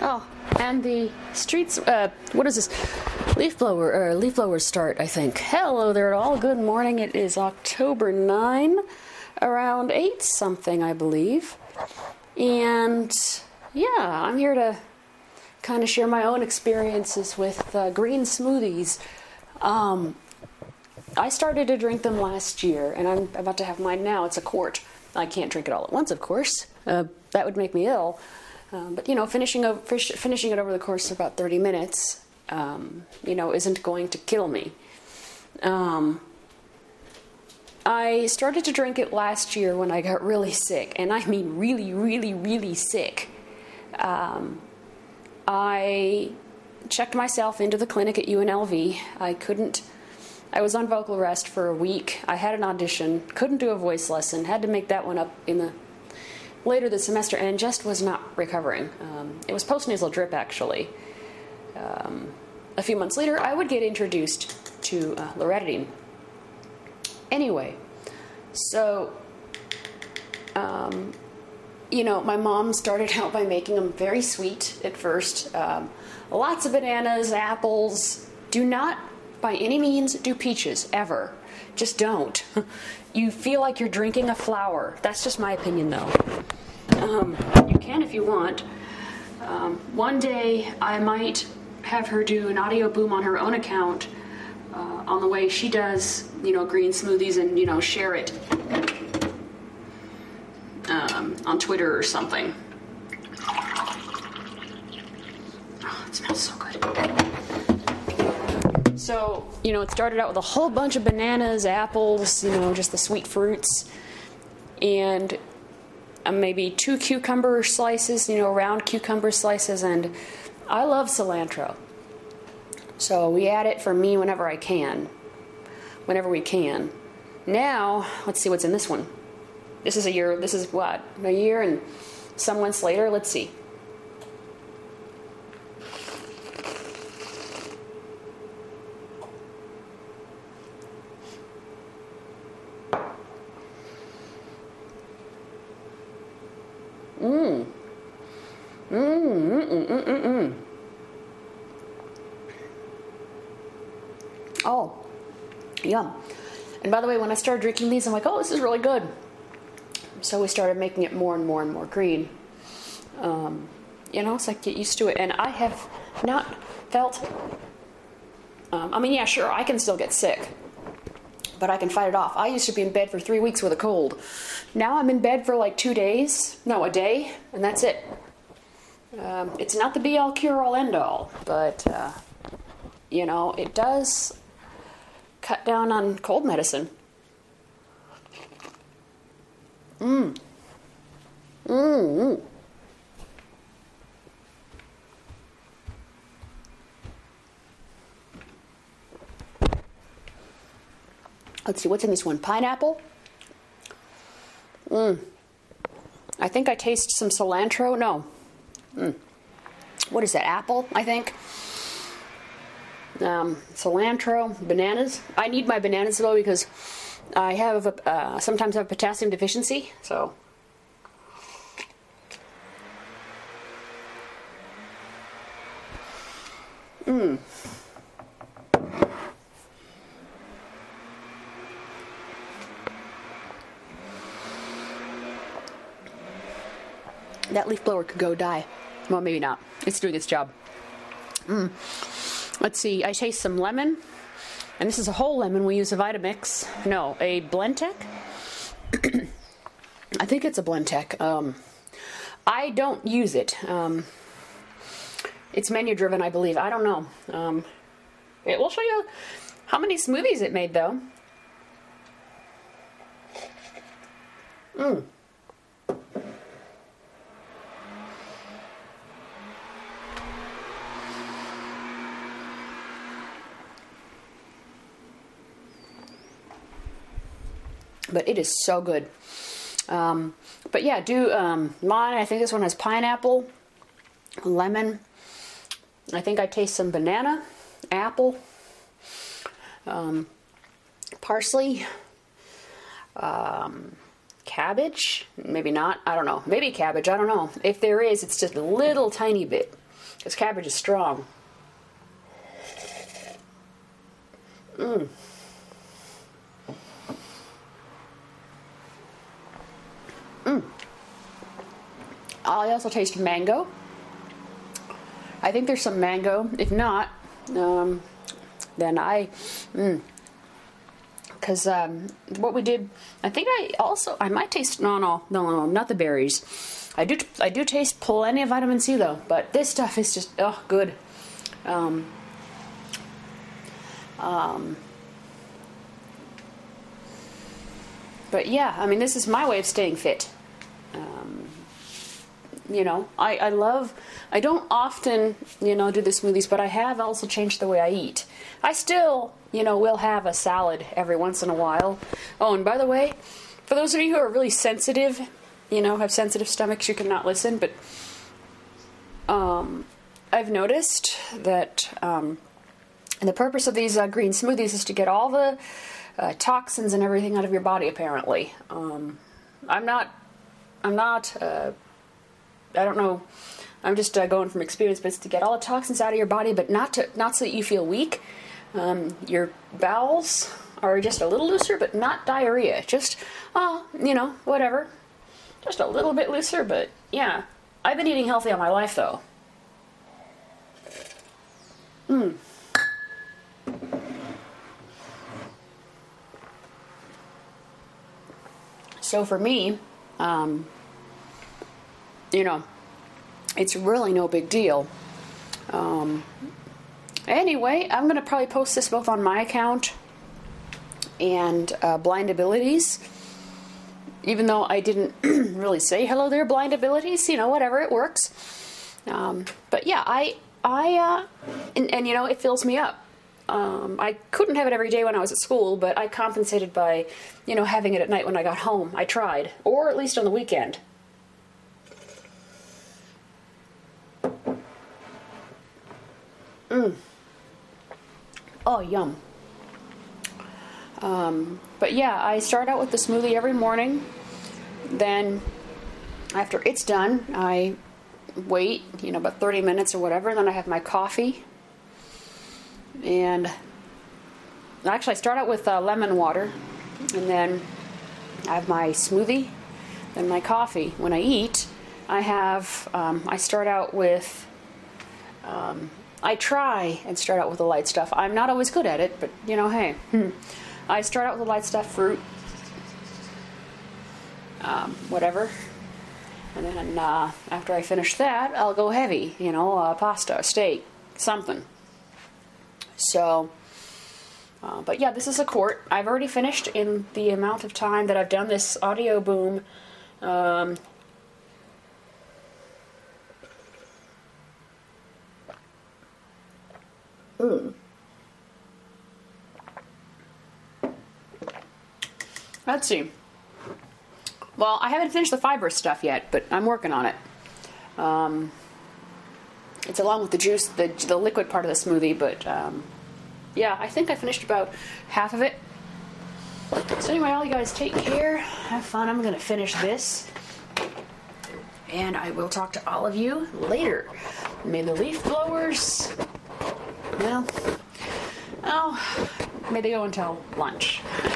Oh, and the streets, what is this? Leaf blowers start, I think. Hello there all. Good morning. It is October 9, around 8 something, I believe. And yeah, I'm here to kind of share my own experiences with green smoothies. I started to drink them last year, and I'm about to have mine now. It's a quart. I can't drink it all at once, of course. That would make me ill. But, you know, finishing it over the course of about 30 minutes, isn't going to kill me. I started to drink it last year when I got really sick, and I mean really, really, really sick. I checked myself into the clinic at UNLV. I was on vocal rest for a week. I had an audition, couldn't do a voice lesson, had to make that one up later this semester, and just was not recovering. It was postnasal drip, actually. A few months later, I would get introduced to loratadine. Anyway, so, my mom started out by making them very sweet at first. Lots of bananas, apples. Do not, by any means, do peaches, ever. Just don't. You feel like you're drinking a flower. That's just my opinion, though. You can if you want. One day, I might have her do an audio boom on her own account on the way she does, green smoothies and, share it on Twitter or something. Oh, it smells so good. So, it started out with a whole bunch of bananas, apples, just the sweet fruits, and maybe 2 cucumber slices, round cucumber slices, and I love cilantro. So we add it for me whenever we can. Now, let's see what's in this one. This is a year and some months later, let's see. Oh, yum. And by the way, when I started drinking these, I'm like, oh, this is really good. So we started making it more and more and more green. It's like get used to it. And I have not felt, sure, I can still get sick, but I can fight it off. I used to be in bed for 3 weeks with a cold. Now I'm in bed for like a day, and that's it. It's not the be-all, cure-all, end-all, but, it does cut down on cold medicine. Let's see, what's in this one? Pineapple? I think I taste some cilantro. No. What is that? Apple, I think. Cilantro, bananas. I need my bananas though because I have sometimes have potassium deficiency. So. That leaf blower could go die. Well, maybe not. It's doing its job. Let's see. I taste some lemon. And this is a whole lemon. We use a Vitamix. No, a Blendtec. I think it's a Blendtec. I don't use it. It's menu driven, I believe. I don't know. It will show you how many smoothies it made, though. But it is so good. But yeah, do mine. I think this one has pineapple, lemon. I think I taste some banana, apple, parsley, cabbage. Maybe not. I don't know. Maybe cabbage. I don't know. If there is, it's just a little tiny bit. This cabbage is strong. I also taste mango. I think there's some mango. If not, then because what we did, I might taste no, not the berries. I do taste plenty of vitamin C though, but this stuff is just good. But yeah, I mean, this is my way of staying fit. I don't often, do the smoothies, but I have also changed the way I eat. I still, will have a salad every once in a while. Oh, and by the way, for those of you who are really sensitive, have sensitive stomachs, you cannot listen, but I've noticed that the purpose of these green smoothies is to get all the toxins and everything out of your body, apparently. I don't know. I'm just going from experience, but it's to get all the toxins out of your body, but not so that you feel weak. Your bowels are just a little looser, but not diarrhea. Just, whatever. Just a little bit looser, but yeah. I've been eating healthy all my life, though. So for me, it's really no big deal. Anyway, I'm going to probably post this both on my account and Blind Abilities. Even though I didn't really say hello there, Blind Abilities, whatever, it works. But yeah, it fills me up. I couldn't have it every day when I was at school, but I compensated by, having it at night when I got home. I tried, or at least on the weekend. Oh, yum. But yeah, I start out with the smoothie every morning. Then, after it's done, I wait, about 30 minutes or whatever. And then I have my coffee. And actually, I start out with lemon water. And then I have my smoothie. Then my coffee. When I eat, I start out with... I try and start out with the light stuff. I'm not always good at it, but, hey. I start out with the light stuff, fruit, whatever. And then after I finish that, I'll go heavy, pasta, steak, something. So, but yeah, this is a quart. I've already finished in the amount of time that I've done this audio boom. Let's see. Well, I haven't finished the fiber stuff yet, but I'm working on it. It's along with the juice, the liquid part of the smoothie, but yeah, I think I finished about half of it. So anyway, all you guys take care, have fun. I'm going to finish this, and I will talk to all of you later. May the leaf blowers, may they go until lunch.